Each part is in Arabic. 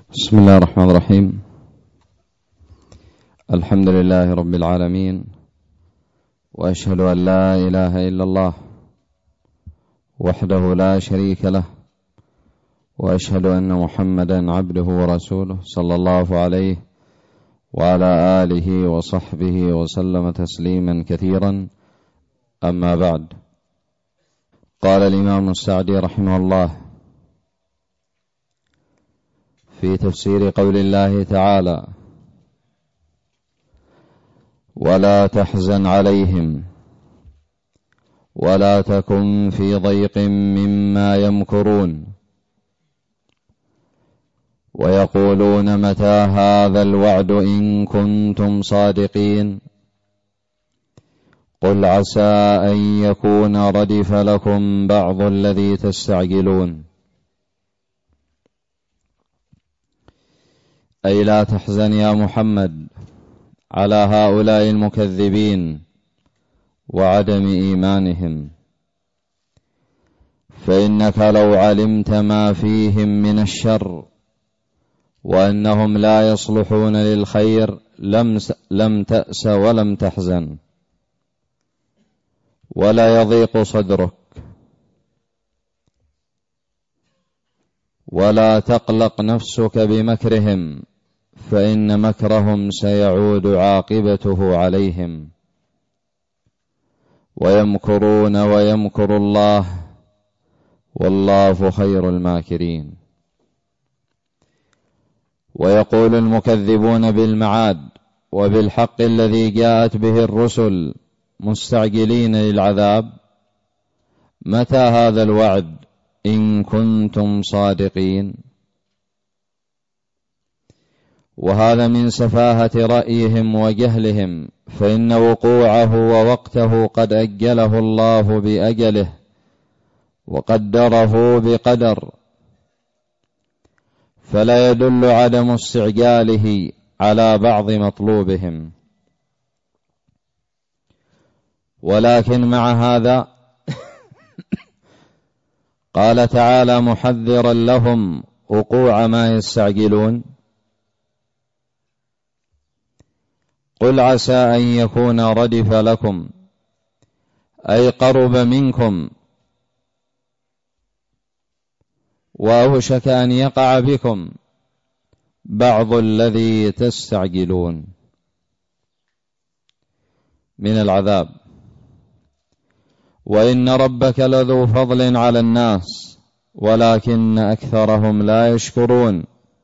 بسم الله الرحمن الرحيم. الحمد لله رب العالمين، وأشهد أن لا إله إلا الله وحده لا شريك له، وأشهد أن محمدا عبده ورسوله صلى الله عليه وعلى آله وصحبه وسلم تسليما كثيرا. أما بعد، قال الإمام السعدي رحمه الله في تفسير قول الله تعالى: ولا تحزن عليهم ولا تكن في ضيق مما يمكرون ويقولون متى هذا الوعد إن كنتم صادقين قل عسى أن يكون ردف لكم بعض الذي تستعجلون. أي لا تحزن يا محمد على هؤلاء المكذبين وعدم إيمانهم، فإنك لو علمت ما فيهم من الشر وأنهم لا يصلحون للخير لم تأس ولم تحزن ولا يضيق صدرك ولا تقلق نفسك بمكرهم، فإن مكرهم سيعود عاقبته عليهم. ويمكرون ويمكر الله والله خير الماكرين. ويقول المكذبون بالمعاد وبالحق الذي جاءت به الرسل مستعجلين للعذاب: متى هذا الوعد إن كنتم صادقين؟ وهذا من سفاهة رأيهم وجهلهم، فإن وقوعه ووقته قد أجله الله بأجله وقدره بقدر، فلا يدل عدم استعجاله على بعض مطلوبهم. ولكن مع هذا قال تعالى محذرا لهم وقوع ما يستعجلون: قل عسى أن يكون ردف لكم، أي قرب منكم وأوشك أن يقع بكم بعض الذي تستعجلون من العذاب. وإن ربك لذو فضل على الناس ولكن أكثرهم لا يشكرون.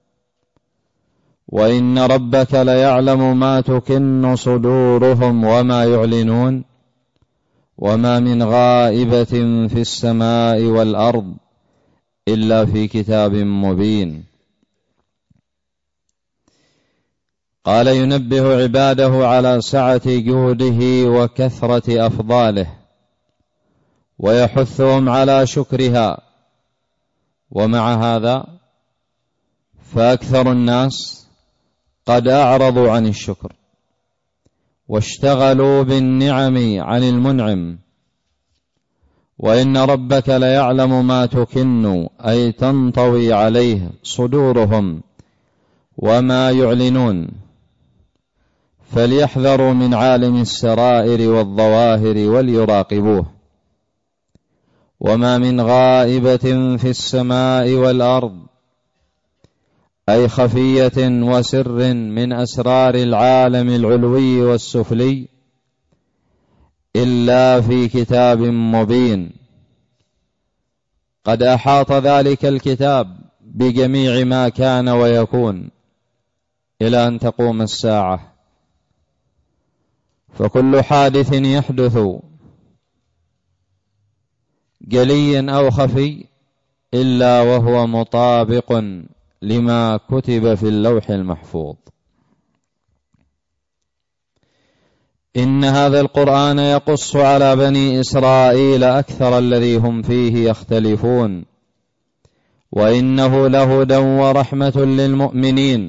وإن ربك ليعلم ما تكن صدورهم وما يعلنون، وما من غائبة في السماء والأرض إلا في كتاب مبين. قال ينبه عباده على سعة جوده وكثرة أفضاله، ويحثهم على شكرها. ومع هذا فأكثر الناس قد أعرضوا عن الشكر واشتغلوا بالنعم عن المنعم. وإن ربك ليعلم ما تكن أي تنطوي عليه صدورهم وما يعلنون، فليحذروا من عالم السرائر والظواهر وليراقبوه. وما من غائبة في السماء والأرض أي خفية وسر من أسرار العالم العلوي والسفلي إلا في كتاب مبين، قد أحاط ذلك الكتاب بجميع ما كان ويكون إلى أن تقوم الساعة. فكل حادث يحدث جلي أو خفي إلا وهو مطابق لما كتب في اللوح المحفوظ. إن هذا القرآن يقص على بني إسرائيل أكثر الذي هم فيه يختلفون، وإنه لهدى ورحمة للمؤمنين.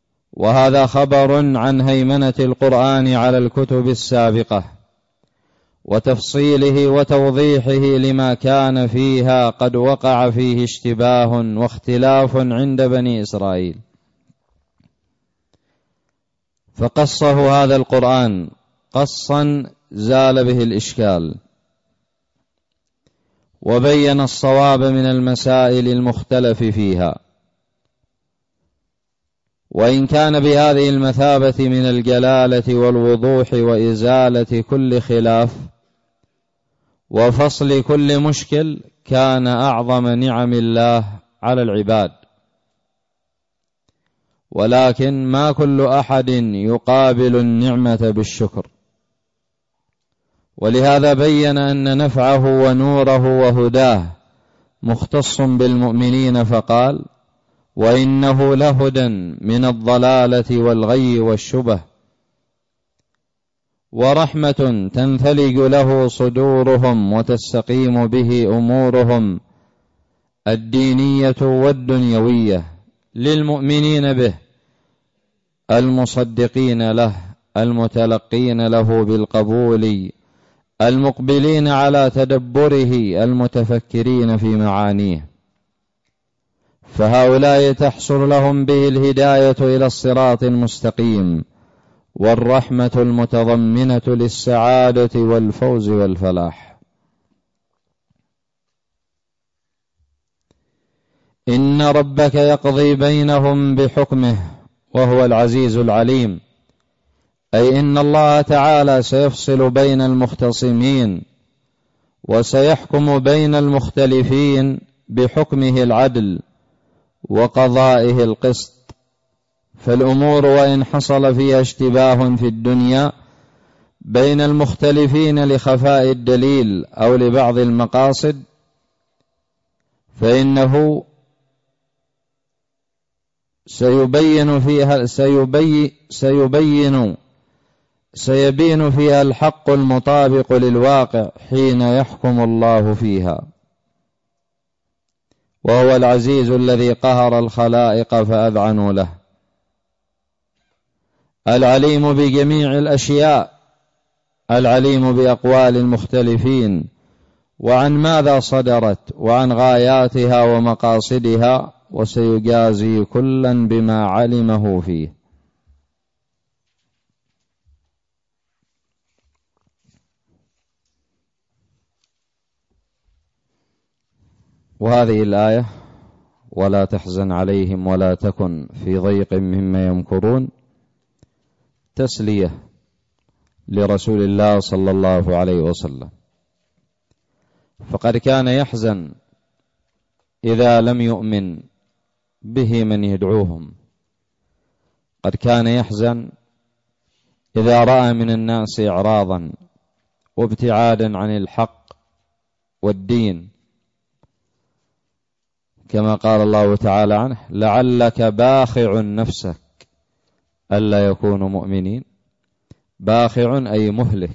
وهذا خبر عن هيمنة القرآن على الكتب السابقة، وتفصيله وتوضيحه لما كان فيها قد وقع فيه اشتباه واختلاف عند بني إسرائيل، فقصه هذا القرآن قصا زال به الإشكال، وبين الصواب من المسائل المختلف فيها، وإن كان بهذه المثابة من الجلالة والوضوح وإزالة كل خلاف وفصل كل مشكل، كان أعظم نعم الله على العباد. ولكن ما كل أحد يقابل النعمة بالشكر، ولهذا بين أن نفعه ونوره وهداه مختص بالمؤمنين، فقال: وإنه لهدى من الضلالة والغي والشبه، ورحمة تنثلج له صدورهم وتستقيم به أمورهم الدينية والدنيوية للمؤمنين به المصدقين له المتلقين له بالقبول المقبلين على تدبره المتفكرين في معانيه، فهؤلاء تحصل لهم به الهداية إلى الصراط المستقيم والرحمة المتضمنة للسعادة والفوز والفلاح. إن ربك يقضي بينهم بحكمه وهو العزيز العليم، أي إن الله تعالى سيفصل بين المختصمين وسيحكم بين المختلفين بحكمه العدل وقضائه القسط. فالأمور وإن حصل فيها اشتباه في الدنيا بين المختلفين لخفاء الدليل أو لبعض المقاصد، فإنه سيبين فيها الحق المطابق للواقع حين يحكم الله فيها، وهو العزيز الذي قهر الخلائق فأذعنوا له، العليم بجميع الأشياء، العليم بأقوال المختلفين وعن ماذا صدرت وعن غاياتها ومقاصدها، وسيجازي كلا بما علمه فيه. وهذه الآية: ولا تحزن عليهم ولا تكن في ضيق مما يمكرون، تسلية لرسول الله صلى الله عليه وسلم، فقد كان يحزن إذا لم يؤمن به من يدعوهم، قد كان يحزن إذا رأى من الناس إعراضا وابتعادا عن الحق والدين، كما قال الله تعالى عنه: لعلك باخع نفسك ألا يكونوا مؤمنين. باخع أي مهلك،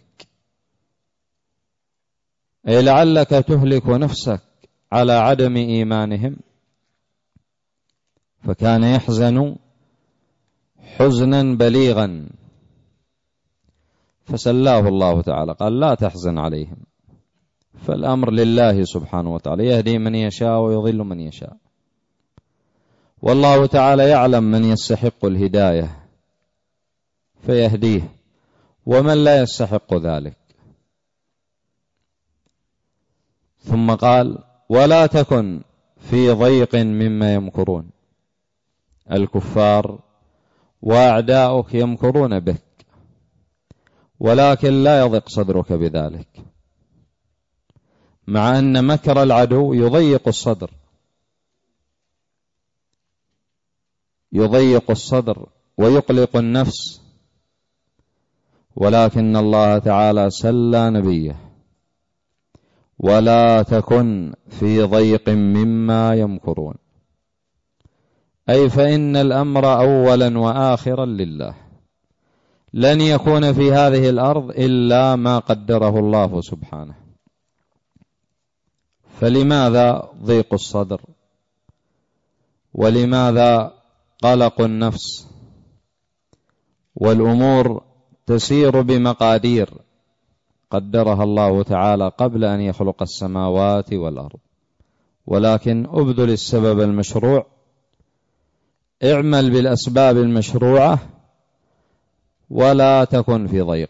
أي لعلك تهلك نفسك على عدم إيمانهم. فكان يحزن حزنا بليغا، فسلاه الله تعالى، قال: لا تحزن عليهم، فالأمر لله سبحانه وتعالى، يهدي من يشاء ويضل من يشاء، والله تعالى يعلم من يستحق الهداية فيهديه ومن لا يستحق ذلك. ثم قال: ولا تكن في ضيق مما يمكرون. الكفار وأعداؤك يمكرون بك، ولكن لا يضيق صدرك بذلك، مع أن مكر العدو يضيق الصدر، يضيق الصدر ويقلق النفس، ولكن الله تعالى سلى نبيه: ولا تكن في ضيق مما يمكرون، أي فإن الأمر أولا وآخرا لله، لن يكون في هذه الأرض إلا ما قدره الله سبحانه. فلماذا ضيق الصدر؟ ولماذا قلق النفس؟ والأمور تسير بمقادير قدرها الله تعالى قبل أن يخلق السماوات والأرض، ولكن أبذل السبب المشروع، اعمل بالأسباب المشروعة ولا تكن في ضيق.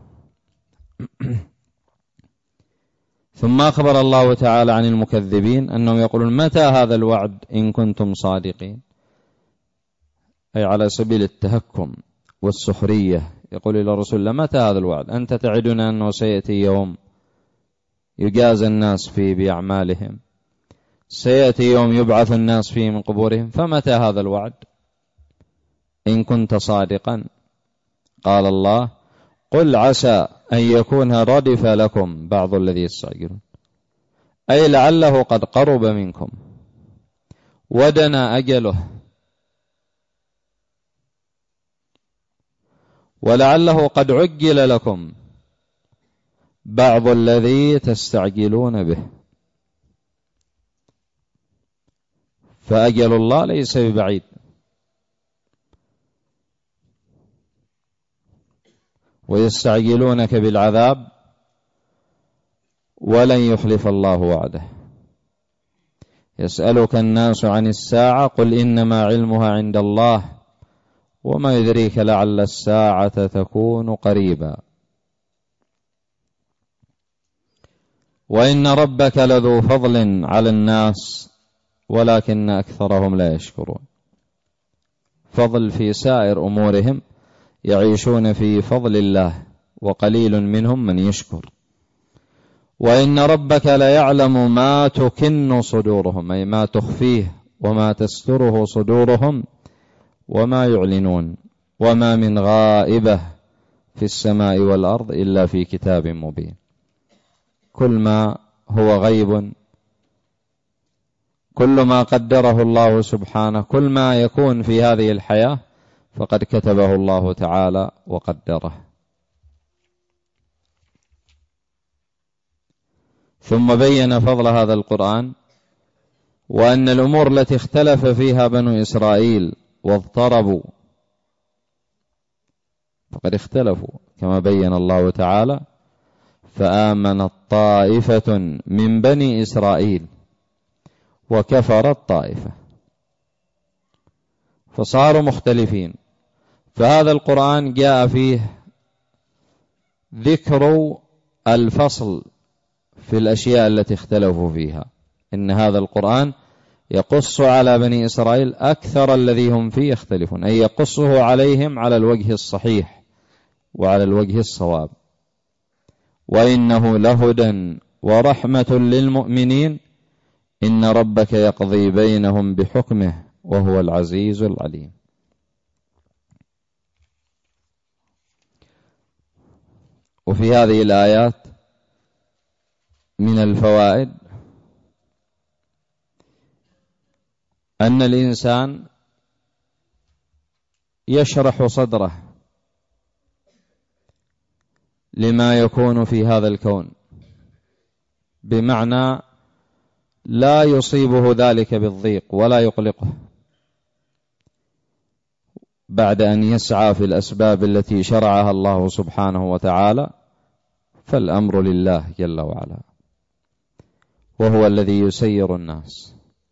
ثم أخبر الله تعالى عن المكذبين أنهم يقولون متى هذا الوعد إن كنتم صادقين، أي على سبيل التهكم والسخرية. يقول إلى رسول الله متى هذا الوعد؟ أنت تعدنا أنه سيأتي يوم يجازى الناس فيه بأعمالهم، سيأتي يوم يبعث الناس فيه من قبورهم، فمتى هذا الوعد إن كنت صادقا؟ قال الله قل عسى أن يكون ردف لكم بعض الذي يستعجلون، أي لعله قد قرب منكم ودنا أجله، ولعله قد عجل لكم بعض الذي تستعجلون به، فأجل الله ليس ببعيد. ويستعجلونك بالعذاب ولن يخلف الله وعده. يسألك الناس عن الساعة قل إنما علمها عند الله وما يدريك لعل الساعة تكون قريبا. وإن ربك لذو فضل على الناس ولكن أكثرهم لا يشكرون. فضل في سائر أمورهم، يعيشون في فضل الله وقليل منهم من يشكر. وإن ربك ليعلم ما تكن صدورهم، أي ما تخفيه وما تستره صدورهم وما يعلنون. وما من غائبة في السماء والأرض إلا في كتاب مبين. كل ما هو غيب، كل ما قدره الله سبحانه، كل ما يكون في هذه الحياة فقد كتبه الله تعالى وقدره. ثم بين فضل هذا القرآن، وأن الأمور التي اختلف فيها بنو إسرائيل واضطربوا فقد اختلفوا كما بين الله تعالى فآمنت طائفة من بني إسرائيل وكفرت طائفة، فصاروا مختلفين. فهذا القرآن جاء فيه ذكر الفصل في الأشياء التي اختلفوا فيها. إن هذا القرآن يقص على بني إسرائيل أكثر الذي هم فيه يختلفون، أي يقصه عليهم على الوجه الصحيح وعلى الوجه الصواب. وإنه لهدى ورحمة للمؤمنين إن ربك يقضي بينهم بحكمه وهو العزيز العليم. وفي هذه الآيات من الفوائد أن الإنسان يشرح صدره لما يكون في هذا الكون، بمعنى لا يصيبه ذلك بالضيق ولا يقلقه بعد أن يسعى في الأسباب التي شرعها الله سبحانه وتعالى، فالأمر لله جل وعلا، وهو الذي يسير الناس.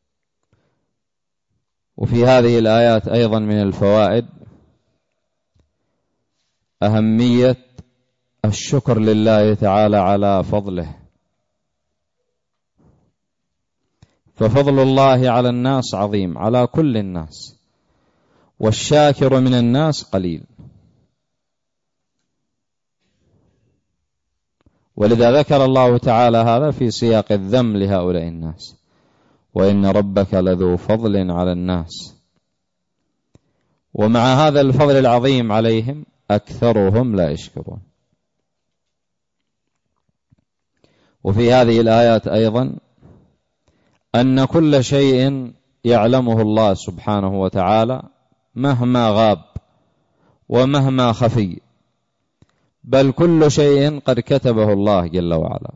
وفي هذه الآيات أيضا من الفوائد أهمية الشكر لله تعالى على فضله، ففضل الله على الناس عظيم، على كل الناس، والشاكر من الناس قليل. ولذا ذكر الله تعالى هذا في سياق الذم لهؤلاء الناس، وإن ربك لذو فضل على الناس. ومع هذا الفضل العظيم عليهم أكثرهم لا يشكرون. وفي هذه الآيات أيضا أن كل شيء يعلمه الله سبحانه وتعالى مهما غاب ومهما خفي، بل كل شيء قد كتبه الله جل وعلا.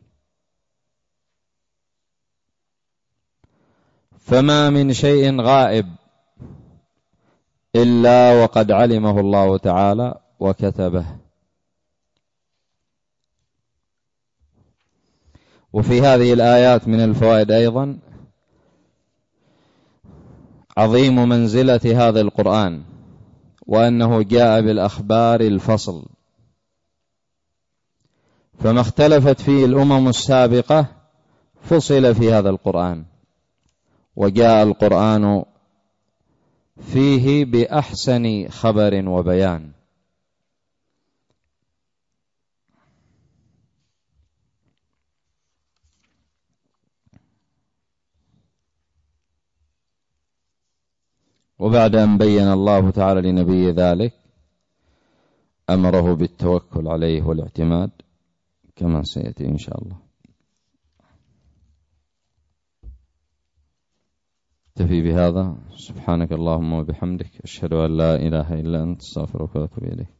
فما من شيء غائب إلا وقد علمه الله تعالى وكتبه. وفي هذه الآيات من الفوائد أيضا عظيم منزلة هذا القرآن، وأنه جاء بالأخبار الفصل، فما اختلفت فيه الأمم السابقة فصل في هذا القرآن، وجاء القرآن فيه بأحسن خبر وبيان. وبعد أن بين الله تعالى لنبي ذلك أمره بالتوكل عليه والاعتماد كما سيأتي إن شاء الله. اكتفي بهذا. سبحانك اللهم وبحمدك، أشهد أن لا إله إلا أنت، استغفرك وأتوب إليك.